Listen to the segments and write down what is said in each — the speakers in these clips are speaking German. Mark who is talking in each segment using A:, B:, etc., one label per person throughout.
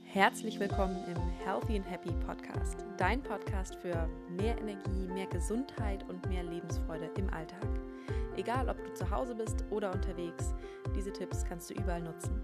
A: Herzlich willkommen im Healthy and Happy Podcast, dein Podcast für mehr Energie, mehr Gesundheit und mehr Lebensfreude im Alltag. Egal, ob du zu Hause bist oder unterwegs, diese Tipps kannst du überall nutzen.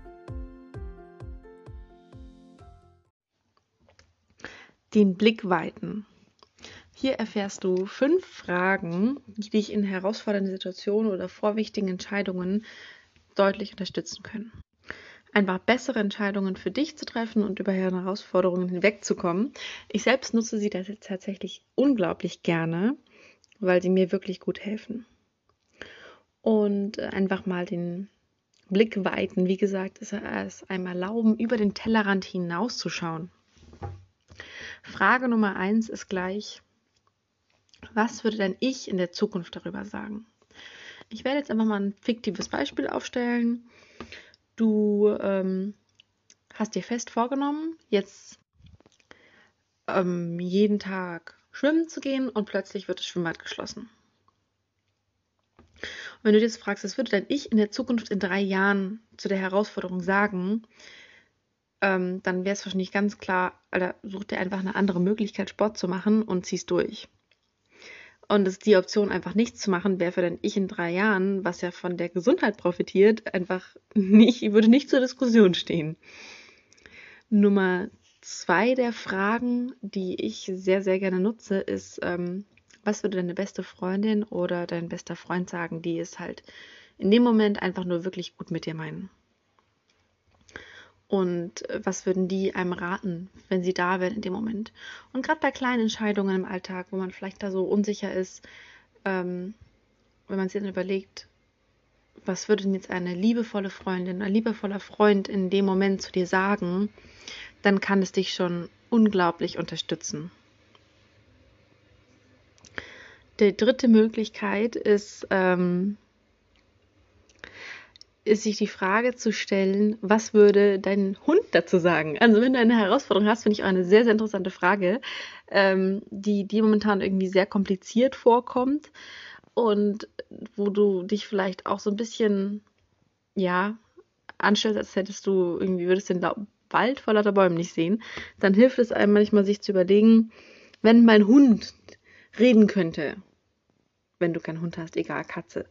B: Den Blick weiten. Hier erfährst du 5 Fragen, die dich in herausfordernden Situationen oder vor wichtigen Entscheidungen deutlich unterstützen können. Einfach bessere Entscheidungen für dich zu treffen und über Herausforderungen hinwegzukommen. Ich selbst nutze sie tatsächlich unglaublich gerne, weil sie mir wirklich gut helfen. Und einfach mal den Blick weiten, wie gesagt, ist es einem erlauben, über den Tellerrand hinauszuschauen. Frage Nummer 1 ist gleich: Was würde denn ich in der Zukunft darüber sagen? Ich werde jetzt einfach mal ein fiktives Beispiel aufstellen. Du hast dir fest vorgenommen, jetzt jeden Tag schwimmen zu gehen und plötzlich wird das Schwimmbad geschlossen. Und wenn du dir jetzt fragst, was würde denn ich in der Zukunft in 3 Jahren zu der Herausforderung sagen, dann wäre es wahrscheinlich ganz klar, Alter, such dir einfach eine andere Möglichkeit, Sport zu machen und zieh's durch. Und die Option, einfach nichts zu machen, wäre für denn ich in 3 Jahren, was ja von der Gesundheit profitiert, würde nicht zur Diskussion stehen. Nummer 2 der Fragen, die ich sehr, sehr gerne nutze, ist, was würde deine beste Freundin oder dein bester Freund sagen, die es halt in dem Moment einfach nur wirklich gut mit dir meinen? Und was würden die einem raten, wenn sie da wären in dem Moment? Und gerade bei kleinen Entscheidungen im Alltag, wo man vielleicht da so unsicher ist, wenn man sich dann überlegt, was würde denn jetzt eine liebevolle Freundin, ein liebevoller Freund in dem Moment zu dir sagen, dann kann es dich schon unglaublich unterstützen. Die dritte Möglichkeit ist sich die Frage zu stellen, was würde dein Hund dazu sagen? Also wenn du eine Herausforderung hast, finde ich auch eine sehr, sehr interessante Frage, die dir momentan irgendwie sehr kompliziert vorkommt und wo du dich vielleicht auch so ein bisschen, anstellst, als würdest den Wald vor lauter Bäumen nicht sehen, dann hilft es einem manchmal, sich zu überlegen, wenn mein Hund reden könnte, wenn du keinen Hund hast, egal, Katze,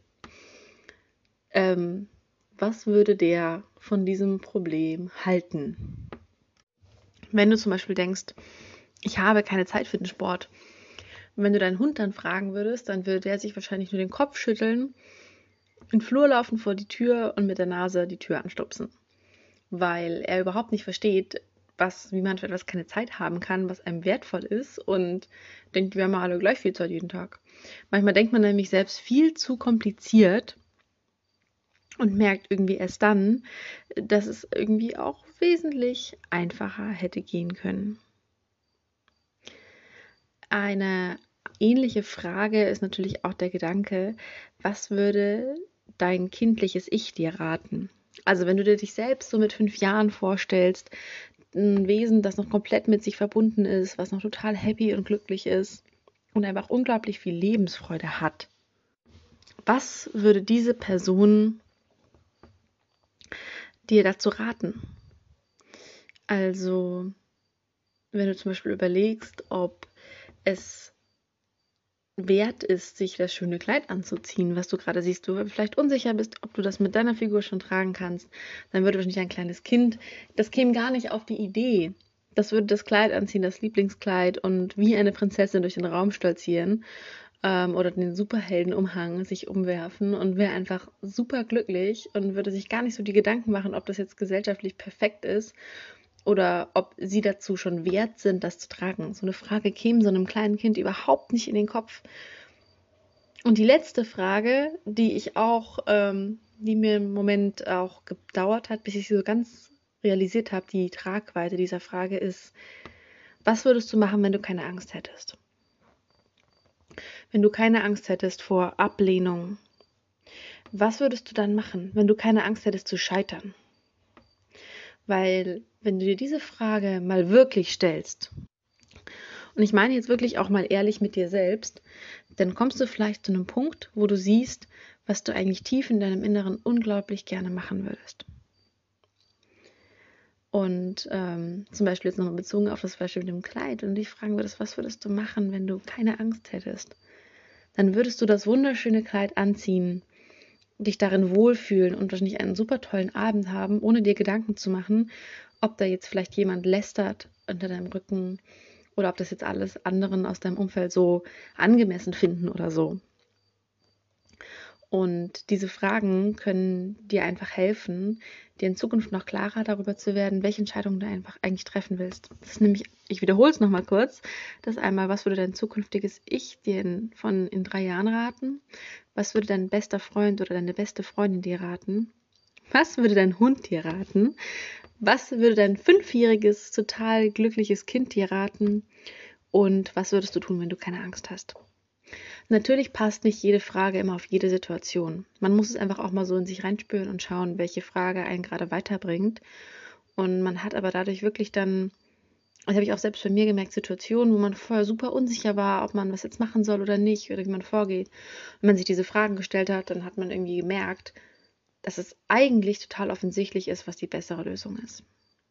B: was würde der von diesem Problem halten? Wenn du zum Beispiel denkst, ich habe keine Zeit für den Sport, und wenn du deinen Hund dann fragen würdest, dann würde der sich wahrscheinlich nur den Kopf schütteln, in den Flur laufen vor die Tür und mit der Nase die Tür anstupsen. Weil er überhaupt nicht versteht, wie man für etwas keine Zeit haben kann, was einem wertvoll ist, und denkt, wir haben alle gleich viel Zeit jeden Tag. Manchmal denkt man nämlich selbst viel zu kompliziert und merkt irgendwie erst dann, dass es irgendwie auch wesentlich einfacher hätte gehen können. Eine ähnliche Frage ist natürlich auch der Gedanke, was würde dein kindliches Ich dir raten? Also wenn du dir dich selbst so mit 5 Jahren vorstellst, ein Wesen, das noch komplett mit sich verbunden ist, was noch total happy und glücklich ist und einfach unglaublich viel Lebensfreude hat. Was würde diese Person dir dazu raten? Also, wenn du zum Beispiel überlegst, ob es wert ist, sich das schöne Kleid anzuziehen, was du gerade siehst, du vielleicht unsicher bist, ob du das mit deiner Figur schon tragen kannst, dann würde wahrscheinlich ein kleines Kind, das käme gar nicht auf die Idee. Das würde das Kleid anziehen, das Lieblingskleid, und wie eine Prinzessin durch den Raum stolzieren oder den Superheldenumhang sich umwerfen und wäre einfach super glücklich und würde sich gar nicht so die Gedanken machen, ob das jetzt gesellschaftlich perfekt ist oder ob sie dazu schon wert sind, das zu tragen. So eine Frage käme so einem kleinen Kind überhaupt nicht in den Kopf. Und die letzte Frage, die mir im Moment auch gedauert hat, bis ich sie so ganz realisiert habe, die Tragweite dieser Frage ist: Was würdest du machen, wenn du keine Angst hättest? Wenn du keine Angst hättest vor Ablehnung, was würdest du dann machen, wenn du keine Angst hättest zu scheitern? Weil, wenn du dir diese Frage mal wirklich stellst, und ich meine jetzt wirklich auch mal ehrlich mit dir selbst, dann kommst du vielleicht zu einem Punkt, wo du siehst, was du eigentlich tief in deinem Inneren unglaublich gerne machen würdest. Und zum Beispiel jetzt nochmal bezogen auf das Beispiel mit dem Kleid, und du dich fragen würdest, was würdest du machen, wenn du keine Angst hättest? Dann würdest du das wunderschöne Kleid anziehen, dich darin wohlfühlen und wahrscheinlich einen super tollen Abend haben, ohne dir Gedanken zu machen, ob da jetzt vielleicht jemand lästert unter deinem Rücken oder ob das jetzt alles anderen aus deinem Umfeld so angemessen finden oder so. Und diese Fragen können dir einfach helfen, dir in Zukunft noch klarer darüber zu werden, welche Entscheidungen du einfach eigentlich treffen willst. Das ist nämlich, ich wiederhole es nochmal kurz, das einmal, was würde dein zukünftiges Ich dir in 3 Jahren raten? Was würde dein bester Freund oder deine beste Freundin dir raten? Was würde dein Hund dir raten? Was würde dein 5-jähriges, total glückliches Kind dir raten? Und was würdest du tun, wenn du keine Angst hast? Natürlich passt nicht jede Frage immer auf jede Situation. Man muss es einfach auch mal so in sich reinspüren und schauen, welche Frage einen gerade weiterbringt. Und man hat aber dadurch wirklich dann, das habe ich auch selbst bei mir gemerkt, Situationen, wo man vorher super unsicher war, ob man was jetzt machen soll oder nicht oder wie man vorgeht. Wenn man sich diese Fragen gestellt hat, dann hat man irgendwie gemerkt, dass es eigentlich total offensichtlich ist, was die bessere Lösung ist.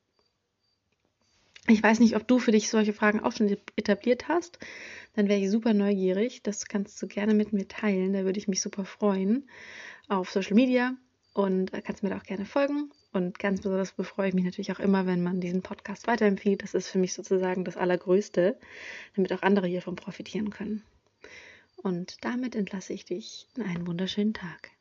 B: Ich weiß nicht, ob du für dich solche Fragen auch schon etabliert hast. Dann wäre ich super neugierig. Das kannst du gerne mit mir teilen. Da würde ich mich super freuen auf Social Media und kannst mir da auch gerne folgen. Und ganz besonders befreue ich mich natürlich auch immer, wenn man diesen Podcast weiterempfiehlt. Das ist für mich sozusagen das Allergrößte, damit auch andere hiervon profitieren können. Und damit entlasse ich dich in einen wunderschönen Tag.